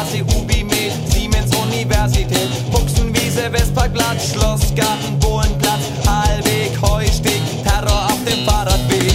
Straße, Ubi mit Siemens Universität, Buchsenwiese, Westparkplatz, Schlossgarten, Bohlenplatz, Hallweg, Heusteg, Terror auf dem Fahrradweg.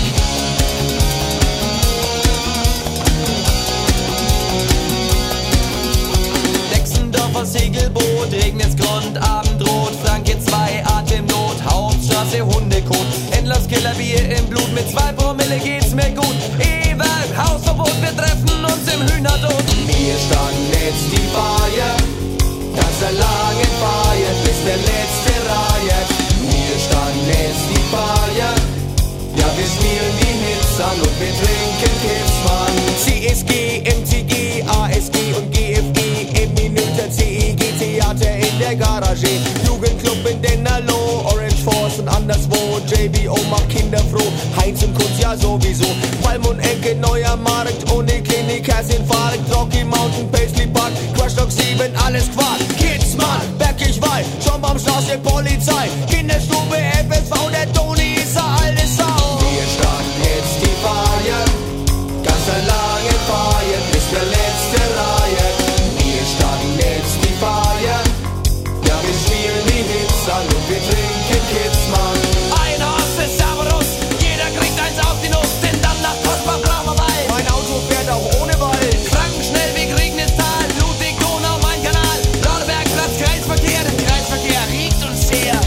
Dexendorfer Segelboot, Regnitz Grund, Abendrot, Franke 2, Atemnot, Hauptstraße, Hundekot, Endlers Killerbier im Blut, mit 2 Promille geht's mir gut. Ewald, Hausverbot, wir treffen uns im Hühnerdot. Wir standen jetzt die Feier, ganz lange Feier, bis der letzte Reihe. Wir standen jetzt die Feier, ja wir spielen die Hits an und wir trinken Kips, Mann. CSG, MTG, ASG und GFG, im Minute CEG, Theater in der Garage, Jugendclub in Dennerloh, Orange Force und anderswo, JBO macht Kinder froh, Heinz und Kunz ja sowieso, Palm und Ecke, neuer Markt, ohne Klinik, Herzinfarkt, Rocky Mountain, Paisley Park, Crashdock 7, alles Quark, Kids, Mann, Bergkirchweih, schon beim Straße, Polizei, Kinderstube, FSV, der Toni ist eine alte Sau. Wir starten jetzt die Feier, ganz lange Feier, bis der letzte Reihe. Wir starten jetzt die Feier, ja wir spielen die Hits an und wir trinken Kids, Mann. Ein Horst ist Cerberus, jeder kriegt eins auf die Nuss, denn dann nach kostbar blauer Wald. Mein Auto fährt auch ohne Wald. Frankenschnell wie Regnitztal, Ludwig, Donau, mein Kanal, Lauterbergplatz, Kreisverkehr, der Kreisverkehr riecht uns her.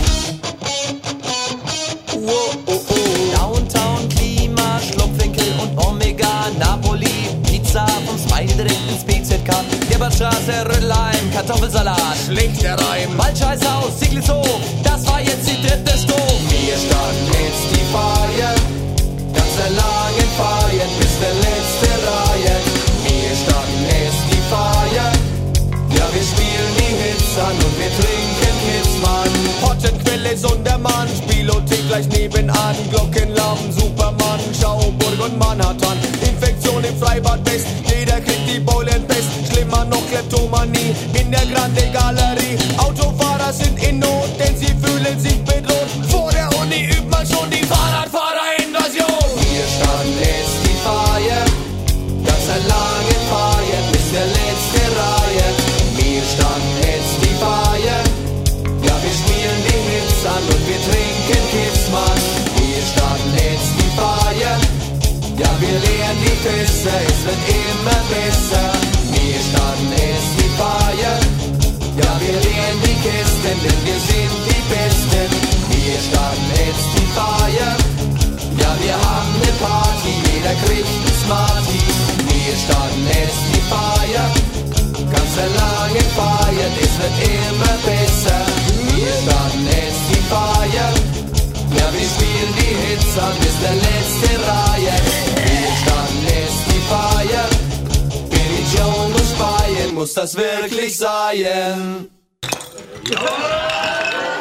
Downtown, Klima, Schlupfwinkel und Omega, Napoli, Pizza vom Smiley direkt ins BZK, Gerbertstraße, Rödelheim, Kartoffelsalat, schlichter Reim, Waldscheißhaus, Zieglitzow, das war jetzt die 3. Stuf. Wir starten jetzt die Feier, ganz lange Feier, bis der letzte Reihe. Wir starten jetzt die Feier, ja wir spielen die Hits an und wir trinken Kids, Mann. Hottenquelle, Sondermann, Spielothek gleich nebenan, Glockenlamm, Superman, Schauburg und Manhattan, Infektion im Freibad West, jeder kriegt die Bowlen Pest, schlimmer noch Kleptomanie in der Grande Galerie. Autofahrer sind in Not, denn sie fühlen sich bedroht, vor der Uni übt man schon die Fahrradfahrerinvasion. Wir starten jetzt die Feier, ganz lange Feier, bis der letzte Reihe. Wir starten jetzt die Feier, ja wir spielen die Hits an und wir trinken Kids, Mann. Wir starten jetzt die Feier, ja wir leeren die Fässer, es wird immer besser. Wir starten jetzt die Feier, ja wir leeren die Kisten, denn wir sind die Besten. Wir starten jetzt die Feier, ja wir haben ne Party, jeder kriegt ne Smarty. Wir starten jetzt die Feier, ganz lange Feier, es wird immer besser. Wir starten jetzt die Feier, ja wir spielen die Hits an bis der letzte Reihe. Wir starten jetzt die Feier, Billy Joe muss speien, muss das wirklich sein?